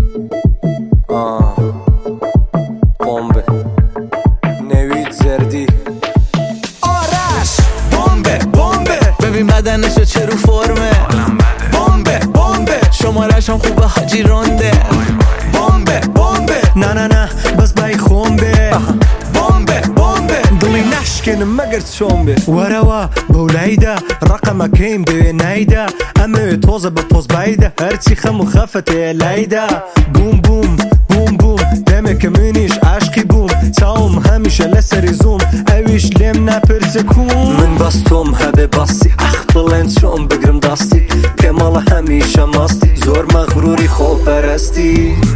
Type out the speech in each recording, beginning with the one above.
بمبه نوید زردی آرش بمبه ببین بدنشو چه رو فرمه بمبه شمارش هم خوبه حاجی رونده بمبه نه بس بای خونبه بمبه دڵی ناشکێنم مەگەر چۆن بێ وەرەوە بەولایدا ڕقەمەکەیم دەوێ نایدا ئەمەوێ تۆزە بە پۆزبایدا هەرچی خەم و خەفەتێ لایدا بوم دەمێکە منیش عاشقی بووم چاوم هەمیشە لەسەری زووم ئەویش لێم ناپرسە کوم من بەس تۆم هەبێ باستی ئەخ بڵێن چۆن بگرم داستی پێمەڵە هەمیشە ماستی زۆر مەغروری خۆپەرستی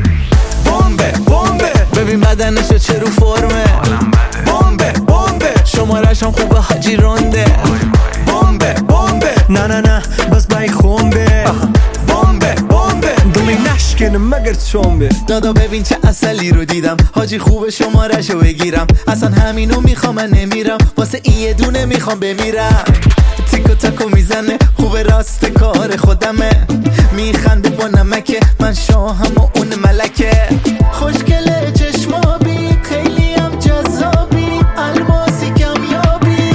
بمبه ببین بدنشو چه رو فرمه بمبه شمارش هم خوبه حاجی رونده بمبه نه بس بای خونبه بمبه دڵی ناشکێنم مەگەر چۆن بێ دادا ببین چه اصلی رو دیدم حاجی خوبه شمارشو بگیرم اصلا همینو میخوام من نمیرم واسه این یه دونه میخوام بمیرم تیکو تاکو میزنه خوبه راست کار خودمه میخنده با نمکه من شاهم و اون ملکه خوشگله چشمابی خیلی هم جذابی الماسی کمیابی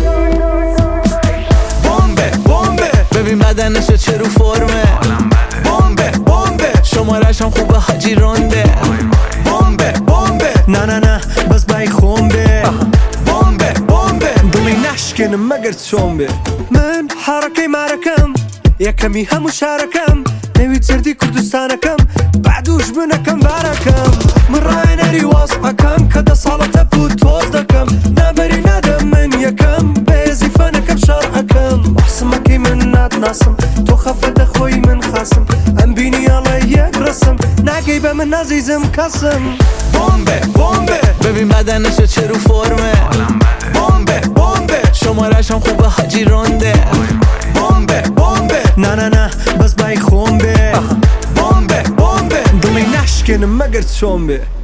بمبه ببین بدنشو چه رو فرمه بمبه شمارش هم خوبه حاجی رونده بمبه نه بس بای خونبه بمبه دڵی ناشکێنم مەگەر چۆن بێ من حەڕەکەی مارەکەم یەکەمی هەموو شارەکەم نەوید زەردی کوردستانەکەم بعدوش بنەکەم بارەکەم من ڕاهێنەری وەزعەکەم کە دە ساڵەتە پوت تۆز دەکەم نابەری نادەم من یەکەم بەهێزی فەنەکەم شەڕعەکەم حسمەکەی من ناتناسم تۆ خەفە دەخۆی من خاسم ئەم بینی ئەڵێ یەک ڕسم ناگەی بە من نازیزم کەسم بمبه ببین بدنشو چه رو فرمه بمبه شمارش هم خوبه حاجی رونده بمبه نه بس بای خونبه بمبه دڵی ناشکێنم مەگەر چۆن بێ